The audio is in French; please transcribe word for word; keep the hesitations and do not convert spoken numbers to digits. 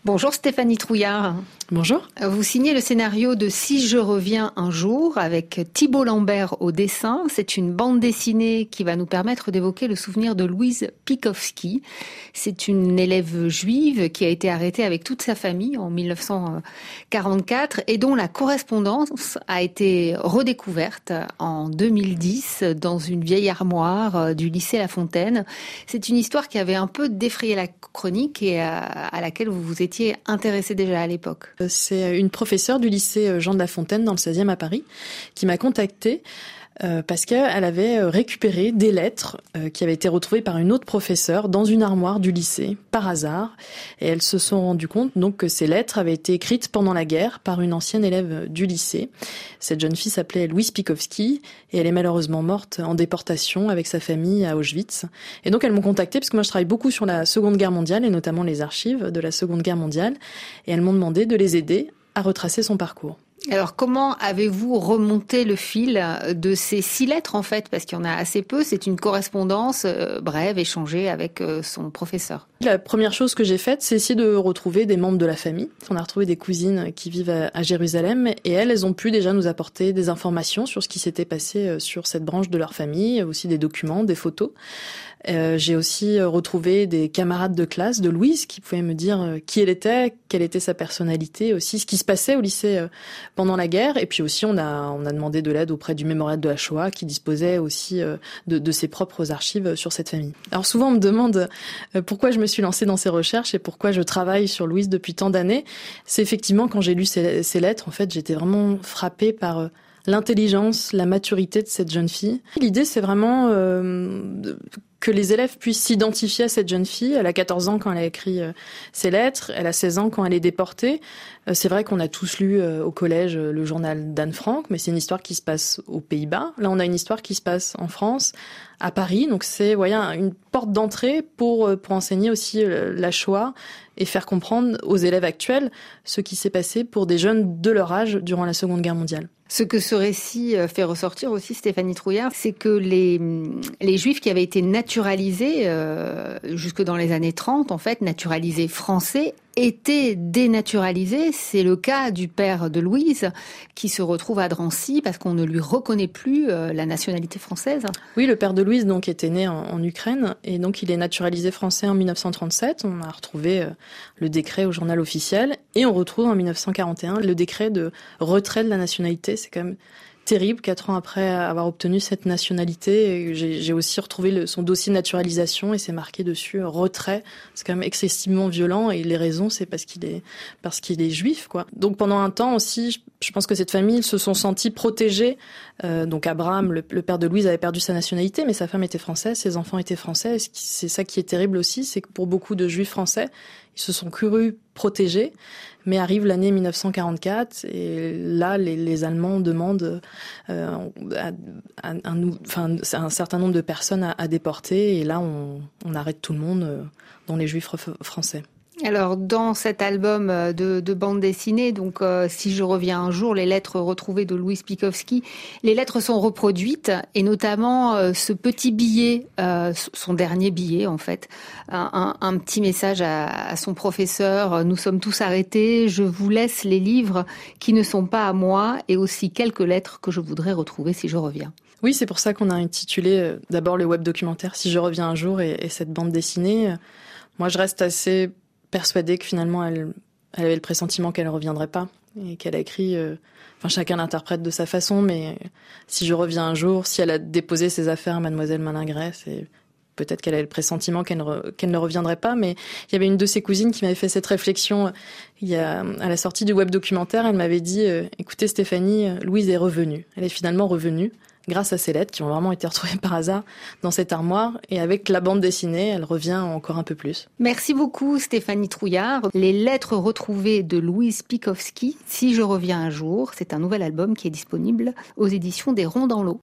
Bonjour Stéphanie Trouillard. Bonjour. Vous signez le scénario de Si je reviens un jour avec Thibault Lambert au dessin. C'est une bande dessinée qui va nous permettre d'évoquer le souvenir de Louise Pikowski. C'est une élève juive qui a été arrêtée avec toute sa famille en mille neuf cent quarante-quatre et dont la correspondance a été redécouverte en deux mille dix dans une vieille armoire du lycée La Fontaine. C'est une histoire qui avait un peu défrayé la chronique et à, à laquelle vous vous étiez intéressé déjà à l'époque. C'est une professeure du lycée Jean de La Fontaine dans le seizième à Paris qui m'a contactée euh, parce qu'elle avait récupéré des lettres euh, qui avaient été retrouvées par une autre professeure dans une armoire du lycée par hasard. Et elles se sont rendues compte donc que ces lettres avaient été écrites pendant la guerre par une ancienne élève du lycée. Cette jeune fille s'appelait Louise Pikowski et elle est malheureusement morte en déportation avec sa famille à Auschwitz. Et donc elles m'ont contactée parce que moi je travaille beaucoup sur la Seconde Guerre mondiale et notamment les archives de la Seconde Guerre mondiale. Et elles m'ont demandé de les aider à retracer son parcours. Alors, comment avez-vous remonté le fil de ces six lettres, en fait? Parce qu'il y en a assez peu. C'est une correspondance euh, brève, échangée avec euh, son professeur. La première chose que j'ai faite, c'est essayer de retrouver des membres de la famille. On a retrouvé des cousines qui vivent à, à Jérusalem et elles, elles ont pu déjà nous apporter des informations sur ce qui s'était passé sur cette branche de leur famille, aussi des documents, des photos. Euh, j'ai aussi retrouvé des camarades de classe de Louise qui pouvaient me dire qui elle était, quelle était sa personnalité, aussi ce qui se passait au lycée pendant la guerre. Et puis aussi, on a on a demandé de l'aide auprès du mémorial de la Shoah qui disposait aussi de, de ses propres archives sur cette famille. Alors souvent, on me demande pourquoi je me suis lancée dans ces recherches et pourquoi je travaille sur Louise depuis tant d'années. C'est effectivement quand j'ai lu ces, ces lettres, en fait, j'étais vraiment frappée par l'intelligence, la maturité de cette jeune fille. L'idée, c'est vraiment euh, que les élèves puissent s'identifier à cette jeune fille. Elle a quatorze ans quand elle a écrit euh, ses lettres, elle a seize ans quand elle est déportée. Euh, c'est vrai qu'on a tous lu euh, au collège euh, le journal d'Anne Frank, mais c'est une histoire qui se passe aux Pays-Bas. Là, on a une histoire qui se passe en France, à Paris. Donc c'est voyez, une porte d'entrée pour, pour enseigner aussi euh, la Shoah et faire comprendre aux élèves actuels ce qui s'est passé pour des jeunes de leur âge durant la Seconde Guerre mondiale. Ce que ce récit fait ressortir aussi, Stéphanie Trouillard, c'est que les, les Juifs qui avaient été naturalisés euh, jusque dans les années trente, en fait, naturalisés français, étaient dénaturalisés. C'est le cas du père de Louise qui se retrouve à Drancy parce qu'on ne lui reconnaît plus euh, la nationalité française. Oui, le père de Louise donc était né en, en Ukraine et donc il est naturalisé français en mille neuf cent trente-sept. On a retrouvé euh, le décret au journal officiel et on retrouve en mille neuf cent quarante et un le décret de retrait de la nationalité. C'est quand même terrible, quatre ans après avoir obtenu cette nationalité. J'ai, j'ai aussi retrouvé le, son dossier de naturalisation et c'est marqué dessus euh, retrait. C'est quand même excessivement violent et les raisons, c'est parce qu'il est parce qu'il est juif, quoi. Donc pendant un temps aussi, je, je pense que cette famille ils se sont sentis protégés. Euh, donc Abraham, le, le père de Louise, avait perdu sa nationalité, mais sa femme était française, ses enfants étaient français. Et c'est ça qui est terrible aussi, c'est que pour beaucoup de juifs français, ils se sont crus protégés. Mais arrive l'année mille neuf cent quarante-quatre et là, les, les Allemands demandent euh, à, à, un, enfin, un certain nombre de personnes à, à déporter. Et là, on, on arrête tout le monde, euh, dont les Juifs français. Alors, dans cet album de, de bande dessinée, donc euh, Si je reviens un jour, les lettres retrouvées de Louise Pikowski, les lettres sont reproduites et notamment euh, ce petit billet, euh, son dernier billet en fait, un, un, un petit message à, à son professeur. Nous sommes tous arrêtés, je vous laisse les livres qui ne sont pas à moi et aussi quelques lettres que je voudrais retrouver si je reviens. Oui, c'est pour ça qu'on a intitulé euh, d'abord le web documentaire Si je reviens un jour et, et cette bande dessinée. Moi, je reste assez persuadée que finalement elle, elle avait le pressentiment qu'elle ne reviendrait pas et qu'elle a écrit, euh, enfin chacun l'interprète de sa façon, mais si je reviens un jour, si elle a déposé ses affaires à Mademoiselle Malingret, c'est peut-être qu'elle avait le pressentiment qu'elle ne, re, qu'elle ne reviendrait pas, mais il y avait une de ses cousines qui m'avait fait cette réflexion il y a, à la sortie du web documentaire, elle m'avait dit euh, « Écoutez Stéphanie, Louise est revenue, elle est finalement revenue ». Grâce à ces lettres qui ont vraiment été retrouvées par hasard dans cette armoire. Et avec la bande dessinée, elle revient encore un peu plus. Merci beaucoup Stéphanie Trouillard. Les lettres retrouvées de Louise Pikowski, Si je reviens un jour, c'est un nouvel album qui est disponible aux éditions des Ronds dans l'eau.